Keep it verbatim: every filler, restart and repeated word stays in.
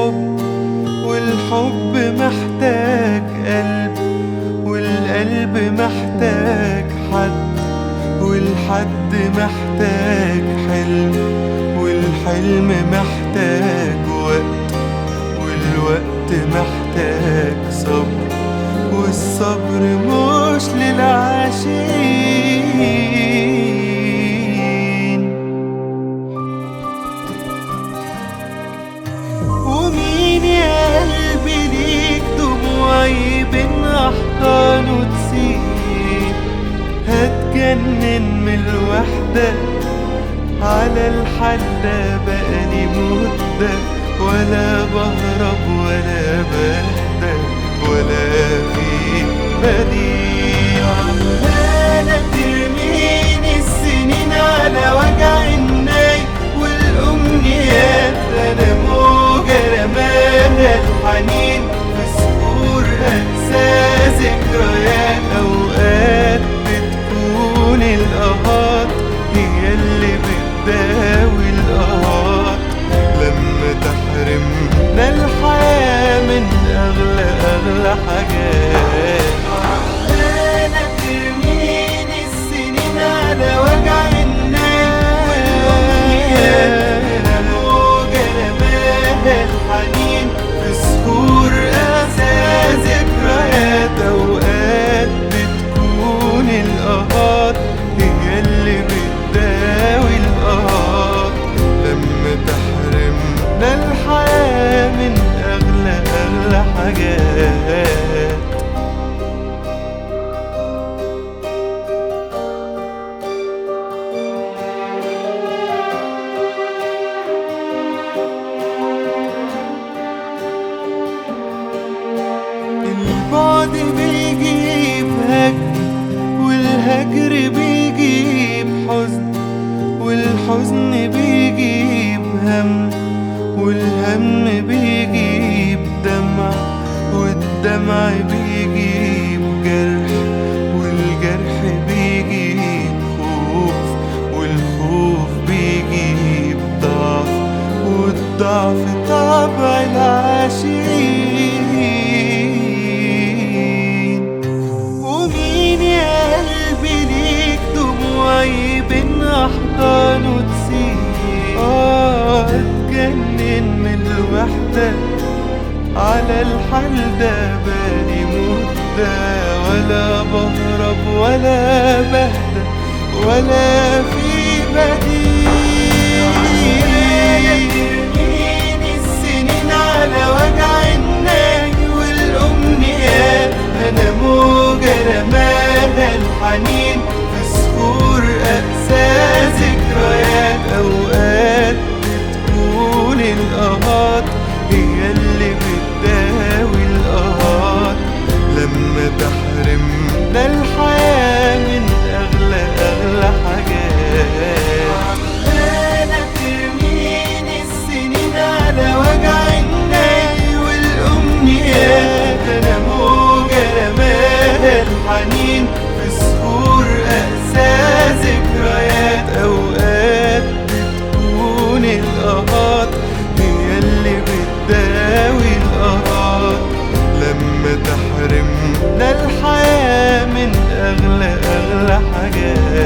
حب، والحب محتاج قلب، والقلب محتاج حد، والحد محتاج حلم، والحلم محتاج وقت، والوقت محتاج صبر، والصبر مش للعاشقين. ومين يا قلبي ليك دموعي بين أحضانه تسيب؟ هتجنن من الوحدة على الحال ده بقالي مدة، ولا بهرب ولا بهدى ولا في بديل. عمالة ترميني السنين على وجع الناي والأمنيات، أنا موجة رماها الحنين في صخور أنسى ذكريات. أوقات بتكون القهات هي اللي بتداوي القهات، لما تحرمنا الحياة من أغلى أغلى حاجات. عمالة ترميني السنين على وجع الناس والأمنيات، أنا موجة رماها الحنين في صخور أنسى ذكريات. أوقات بتكون القهات هي اللي بتداوي القهات، لما تحرمنا الحياة من أغلى أغلى حاجات. البعد بيجيب هجر، والهجر بيجيب حزن، والحزن بيجيب هم، والهم بيجيب دمع، والدمع بيجيب جرح، والجرح بيجيب خوف، والخوف بيجيب ضعف، والضعف طبع العاشقين. ومين يا قلبي ليك دموعي بين أحضانه تسيب؟ آه اتجنن من الوحدة على الحال ده بقالي مدة، ولا بهرب ولا بهدى ولا في بديل. ترميني السنين على وجع الناي والأمنيات، أنا موجة رماها الحنين في صخور أقسى ذكريات. أوقات بتكون القهات هي اللي بتداوي القهات، لما تحرمنا الحياة من أغلى أغلى حاجات. عمالة ترميني السنين على وجع الناي والأمنيات، أنا موجة رماها الحنين في صخور أقسى ذكريات. أوقات بتكون القهات هي اللي بتداوي القهات، لما تحرمنا الحياة من أغلى أغلى حاجات.